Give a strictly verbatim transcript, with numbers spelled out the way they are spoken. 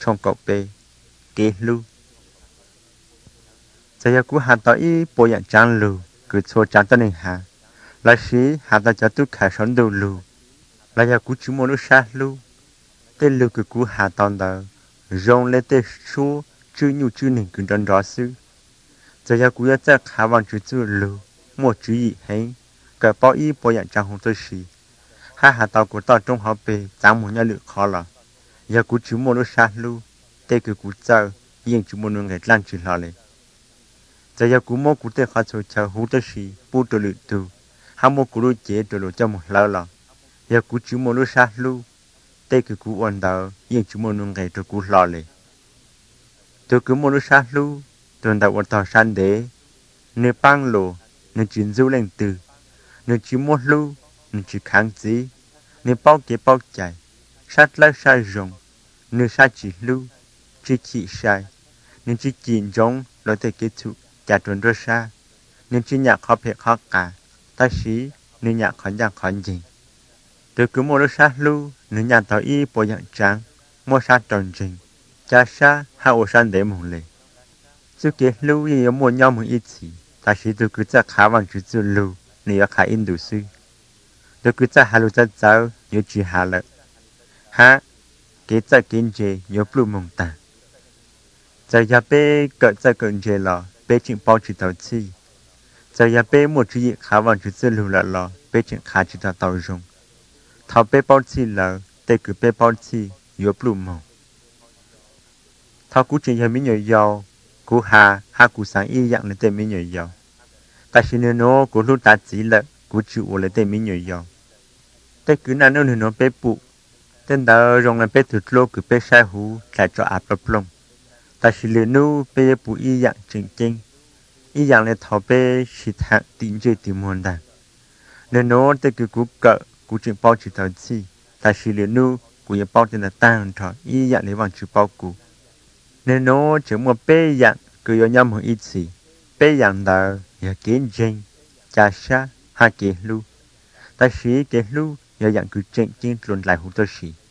trong cậu bê kế lưu giờ giờ cú hạt tao ý bộ dạng trang lưu cứ cho trang tên hà là sĩ hạt tao cho tôi khai sống đầu lưu là giờ cú chú muốn nó sát lưu tên lưu cứ cú hạt tao đó rong lên tên số chữ nhu chữ nên cứ đón rõ sư giờ giờ cú giờ khá bằng chữ chữ lưu một chữ gì hay cái bao ý bộ dạng trang không tôi sĩ hai hạt tao của tao trong họ bề chẳng muốn nhà lựa khó là giờ cú chú muốn nó sát lưu tên cứ cú chờ yên chú muốn nó ngày lan chữ lo lên giờ giờ cú mua cú tê khó cho chờ hú tê xì bu tê lự tù ham mua cú đôi chế tê lô cho một lâu lò giờ cú chú mua lô sát lu tê cứ cú ổn đào yên chú mua nông ngày tê cú lò lệ tê cứ mua lô sát lu tuần đầu ổn tàu san đế nơi băng lô nơi chuyển du lên từ nơi chú mua lu nơi chú kháng dí nơi bao kế bao chạy sát lá sai rồng nơi sát chỉ lu chỉ chỉ sai nơi chỉ chín giống rồi tê kết thúc chả tuần rồi xa nên chỉ nhạc khó phê khó cả ta xí nên nhạc khó nhạc khó gì từ cứ mua nó xa lưu nên nhạc tàu y bộ dạng trắng mua xa tròn trình cha xa hai ô san để mùng lệ chứ kế lưu y mua nhau một ít gì ta xí từ cứ chắc khá bằng chữ chữ lưu nên ở khá in đủ sư từ cứ chắc hà lưu chắc cháu nhớ chữ hà lợi ha kế chắc kiến chê nhớ blu mùng tà giờ nhà bê cỡ chắc cỡ chê lò bé chuyện bao chữ tàu chi giờ nhà bé một chữ gì khá bằng chữ chữ lưu là lò bé chuyện khá chữ tàu tàu rung thảo bé bao chi là tê cứ bé bao chi yếu blu màu thảo cú chuyện nhà mình nhớ giàu cú hà hà cú sáng y dạng là tê mình nhớ giàu ta xin nhớ nó cú lúc ta chỉ là cú chịu là tê mình nhớ giàu tê cứ nãy nó nó bé bụ tên đó rong là bé thụt lô cứ bé sai hú lại cho áp bập lông ta chỉ lừa nu bé bù y dạng chỉnh chỉnh y dạng là thọ bé chỉ thằng tin chơi tìm muôn đàn nên nó tới cứ cú cỡ cú chuyện bao chỉ thằng chi ta chỉ lừa nu cú như bao tên là tan thọ y dạng lấy bằng chữ bao cú nên nó chỉ một bé dạng cứ có nhầm một ít gì bé dạng đó là kiến chỉnh cha sa hai kế lu ta chỉ kế lu giờ dạng cứ chỉnh chỉnh luôn lại hụt tới gì